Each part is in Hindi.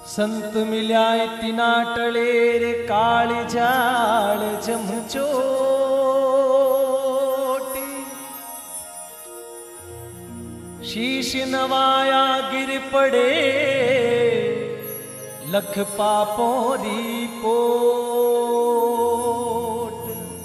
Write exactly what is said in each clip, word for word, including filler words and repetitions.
संत मिल्याय तिनाटळे रे काळजाळ जमचोटी शीश नवाया गिर पड़े लख पापों री पोट।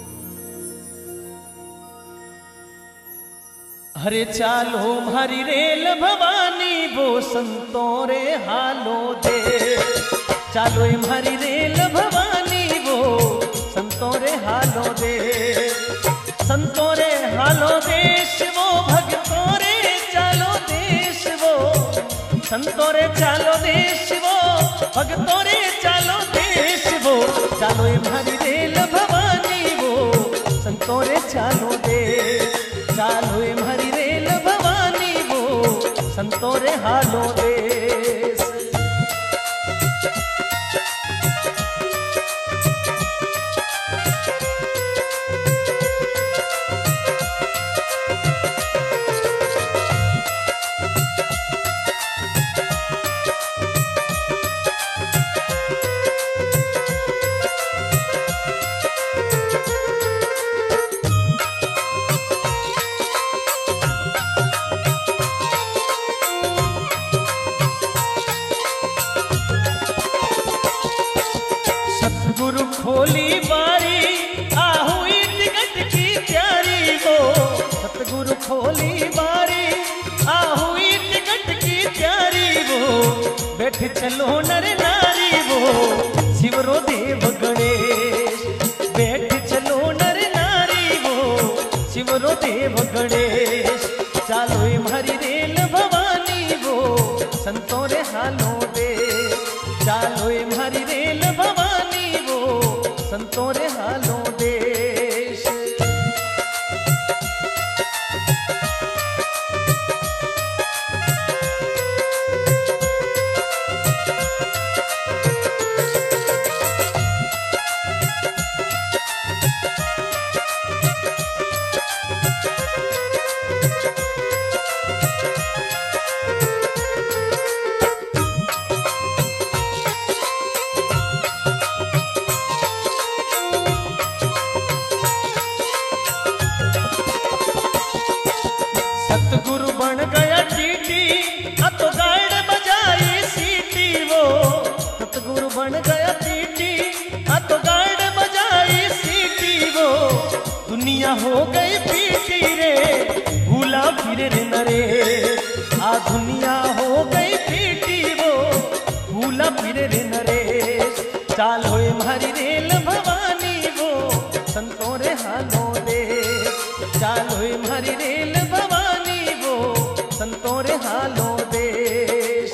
हरे चालो मारी रेल भवानी वो संतों रे हालो दे। चालो मारी रेल भवानी वो संतों रे हालो दे। संतों रे हालो देश वो भक्तों रे चालो देश वो। संतों रे चालो देश वो भक्तों रे चालो देश वो। चालो मारी रेल भवानी वो संतों रे चालो दे। चालो मारी रेल भवानी वो संतों रे हालो देश। सतगुरु खोली बारी आहुई टिकट की प्यारी वो। सतगुरु खोली बारी आहुई टिकट की प्यारी वो। बैठ चलो नर नारी वो शिवरो देव गणेश। बैठ चलो नर नारी वो शिवरो देव गणेश। चालो मारी रेल भवानी वो संतों रे हालो दे। चालो मारी रेल भवानी वो संतों रे हालो देश। सतगुरु बन गया टीटी अब तो गायड़ बजाई सीटी वो। सतगुरु बन गया टीटी अब तो गायड़ बजाई सीटी वो। दुनिया हो गई पीटी रे भूला फिरे रे नरे। आ दुनिया हो गई पीटी वो भूला फिरे रे नरे। चालो मारी रेल भवानी वो संतों रे हालो दे। चालो मारी रेल भवानी वो संतों रे हालो देश।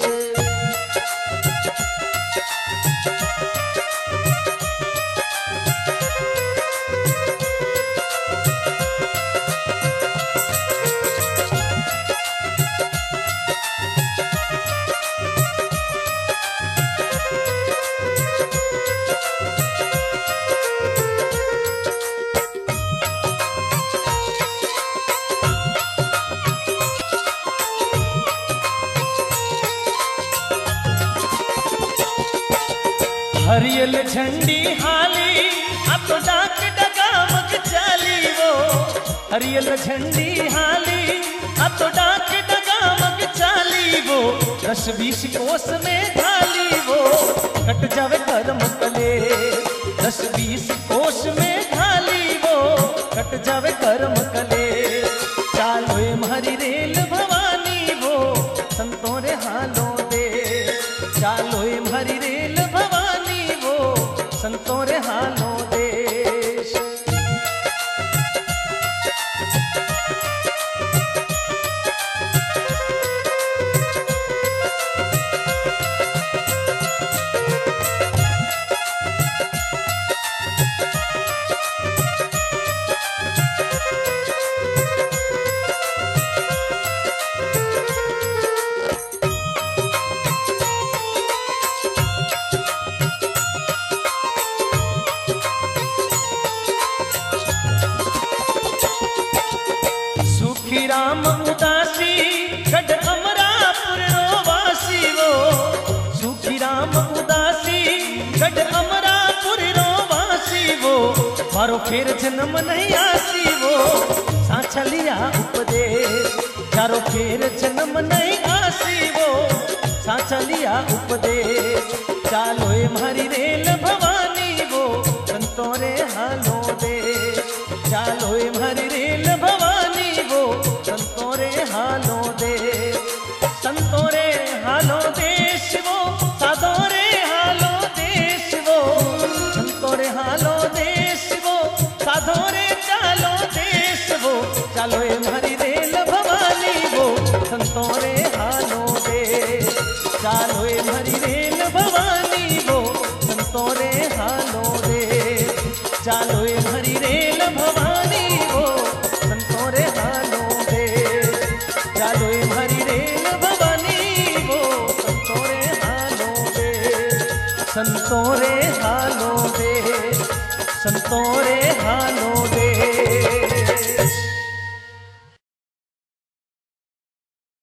हरियल झंडी हाली अब तो डाक डगामक चाली वो। हरियल झंडी हाली अब तो डाक डगामक चाली वो। दस बीस कोस में ढाली वो कट जावे कर्म कले। दस बीस कोस में ढाली वो कट जावे कर्म कले। चालो मारी रेल भवानी वो संतों रे हालो दे। चालो मारी रेल भवानी वो संतों रे हालो देश। राम उदासी गढ़ अमरापुर रो वासी वो मारो फेर जन्म नहीं आसी वो साचा लिया उपदेश चारो फेर जन्म नहीं आसी वो साचा लिया उपदेश चालो ए मारी रेल भवानी वो संतों रे हालो देश चालो ए मारी रेल भवानी वो संतों रे हालो देश संतों रे हालो देश वो साधो रे हालो देश वो संतों रे हालो देश वो साधो रे चालो देश वो चालो ए मारी रेल भवानी वो संतों रे हालो देश चालो ए मारी रेल भवानी वो संतों रे हालो देश चालो ए मारी रेल भवानी वो संतों रे हालो देश चालो ए मारी रेल भवानी वो संतों रे हालो देश संतों रे हालो देश संतों रे हालो